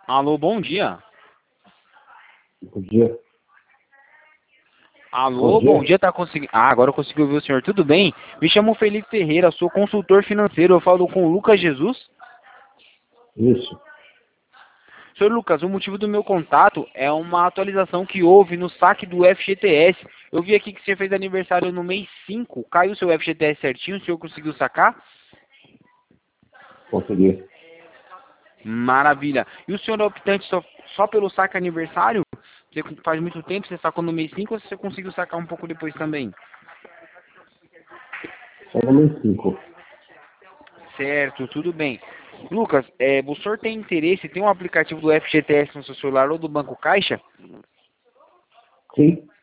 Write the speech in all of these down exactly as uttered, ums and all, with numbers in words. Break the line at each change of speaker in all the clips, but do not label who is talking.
Alô, bom dia.
Bom dia. Bom
Alô, bom
dia.
dia, tá conseguindo... Ah, agora eu consegui ouvir o senhor. Tudo bem? Me chamo Felipe Ferreira, sou consultor financeiro. Eu falo com o Lucas Jesus.
Isso.
Senhor Lucas, o motivo do meu contato é uma atualização que houve no saque do F G T S. Eu vi aqui que você fez aniversário no mês cinco. Caiu o seu F G T S certinho? O senhor conseguiu sacar?
Consegui.
Maravilha. E o senhor é optante só, só pelo saque aniversário? Você faz muito tempo, você sacou no mês cinco ou você conseguiu sacar um pouco depois também?
Só no mês cinco.
Certo, tudo bem. Lucas, é, o senhor tem interesse, tem um aplicativo do F G T S no seu celular ou do Banco Caixa?
Sim.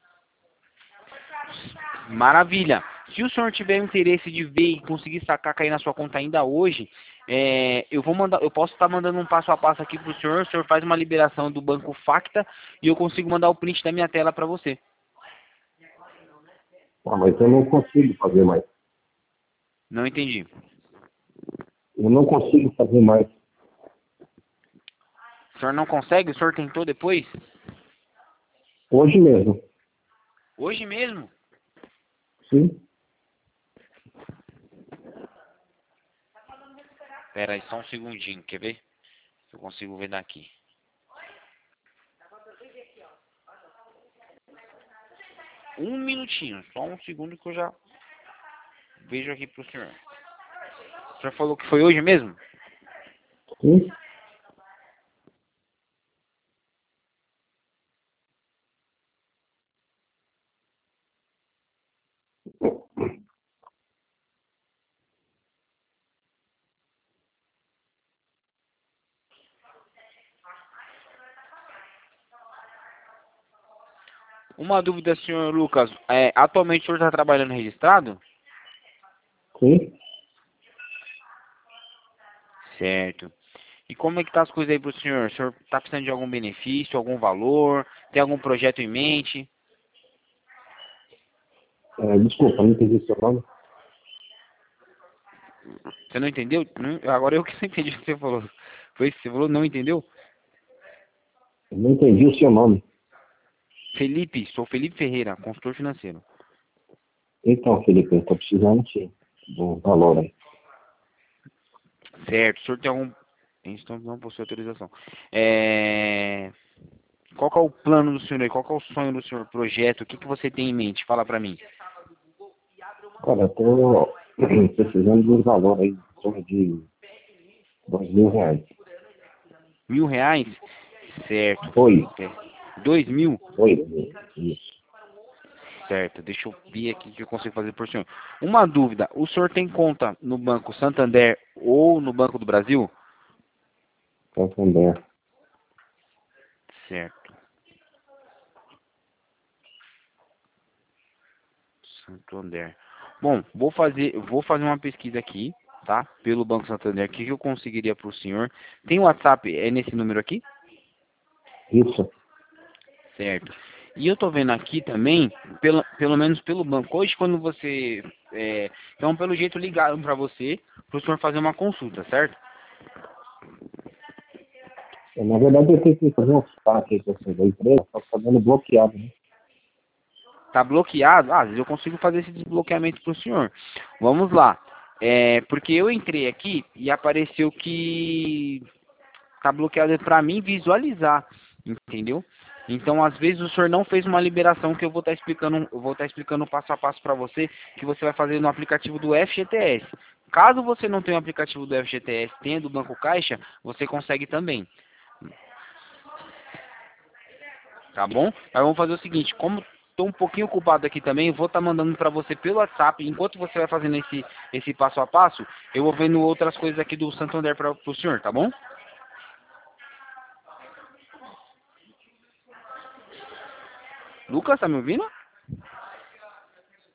Maravilha. Se o senhor tiver interesse de ver e conseguir sacar cair na sua conta ainda hoje, é, eu vou mandar, eu posso estar mandando um passo a passo aqui para o senhor. O senhor faz uma liberação do Banco Facta e eu consigo mandar o print da minha tela para você.
Ah, mas eu não consigo fazer mais.
Não entendi.
Eu não consigo fazer mais.
O senhor não consegue? O senhor tentou depois?
Hoje mesmo.
Hoje mesmo?
Sim.
Pera aí, só um segundinho, quer ver? Se eu consigo ver daqui. Um minutinho, só um segundo que eu já vejo aqui pro senhor. O senhor falou que foi hoje mesmo?
Sim.
Uma dúvida, senhor Lucas. É, atualmente o senhor está trabalhando registrado?
Sim.
Certo. E como é que tá as coisas aí pro senhor? O senhor tá precisando de algum benefício, algum valor? Tem algum projeto em mente?
É, desculpa, não entendi seu nome.
Você não entendeu? Não- agora eu que não entendi o que você falou. Foi isso que você falou? Não entendeu?
Eu não entendi o seu nome.
Felipe, sou Felipe Ferreira, consultor financeiro.
Então, Felipe, eu estou precisando sim do valor aí.
Certo, o senhor tem algum... Então não possui autorização. É... Qual que é o plano do senhor aí? Qual que é o sonho do senhor? Projeto? O que, que você tem em mente? Fala pra mim.
Olha, eu estou precisando de um valor aí, em torno de dois mil reais.
Mil reais? Certo.
Oi.
É. Dois mil?
Oi. Isso.
Certo. Deixa eu ver aqui o que eu consigo fazer por senhor. Uma dúvida. O senhor tem conta no Banco Santander ou no Banco do Brasil?
Santander.
Certo. Santander. Bom, vou fazer, vou fazer uma pesquisa aqui, tá? Pelo Banco Santander. O que que eu conseguiria para o senhor? Tem WhatsApp? É nesse número aqui?
Isso.
Certo. E eu tô vendo aqui também, pelo, pelo menos pelo banco, hoje quando você... É, então, pelo jeito, ligaram para você, para o senhor fazer uma consulta, certo?
Na verdade, eu tenho que fazer um saque aí com essa da empresa, só que tá dando bloqueado, né?
Tá bloqueado? Ah, às vezes eu consigo fazer esse desbloqueamento para o senhor. Vamos lá. É, porque eu entrei aqui e apareceu que tá bloqueado para mim visualizar, entendeu? Então, às vezes o senhor não fez uma liberação que eu vou estar explicando, eu vou estar explicando passo a passo para você, que você vai fazer no aplicativo do F G T S. Caso você não tenha o aplicativo do F G T S, tenha do Banco Caixa, você consegue também, tá bom? Mas vamos fazer o seguinte, como estou um pouquinho ocupado aqui também, eu vou estar mandando para você pelo WhatsApp, enquanto você vai fazendo esse, esse passo a passo, eu vou vendo outras coisas aqui do Santander para o senhor, tá bom? Lucas, tá me ouvindo?